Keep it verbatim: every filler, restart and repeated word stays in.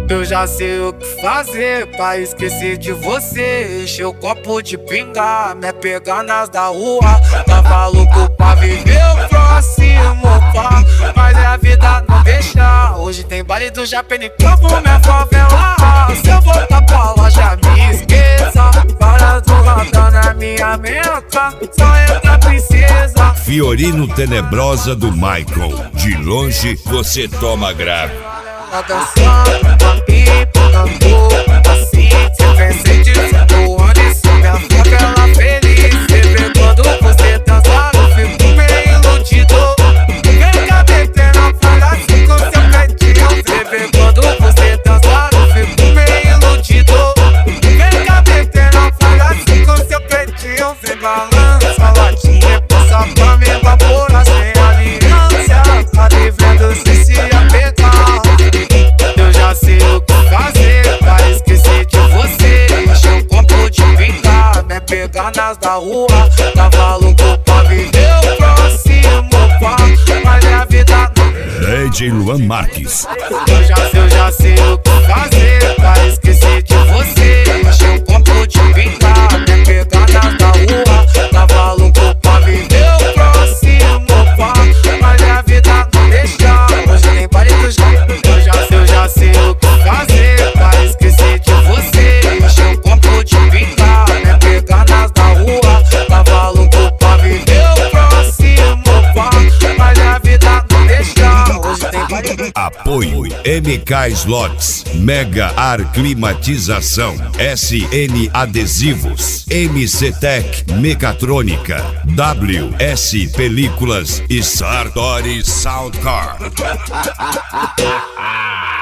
Eu já sei o que fazer pra esquecer de você. Encher o copo de pinga, me pegar nas da rua. Tava louco pra viver o próximo pá, mas é a vida não deixa. Hoje tem baile do Japão em Campo, minha favela. Se eu voltar pra loja, me esqueça. Para do radar na minha meta, só entra princesa. Fiorino Tenebrosa do Michael. De longe você toma grave. Tá dançando, a pipa, tambor, assim, sem presente, do onde soube a favela feliz. Você vê quando você dança, eu fico meio iludido. Vem cá, metendo a folha assim com seu peitinho. Você vê quando você dança, eu fico meio iludido. Vem cá, metendo a folha assim com seu peitinho. Vem balança a latinha, passa pra me evaporar sem aliança. Tá devendo se se apertar. Eu já sei o que fazer pra esquecer de você. Encher um copo de pinga, me pegar nas da rua. Tava louco pra viver o próximo pá, mas é a vida não. D J Luan Marques. Eu já sei, eu já sei o que fazer pra esquecer de você. Encher um copo de pinga, me pegar nas da rua. Tava louco pra viver o próximo pá, mas é a vida não deixa. Hoje tem baile do Japão. Eu já sei, eu já sei o que fazer pra esquecer de você. Encher um copo de pinga, me pegar nas da rua. Tava louco pra viver o próximo pá, mas a vida não deixa. Hoje tem baile do Apoio M K Slots, Mega Ar Climatização, S N Adesivos, M C Tech Mecatrônica, W S Películas e Sartori Soundcar.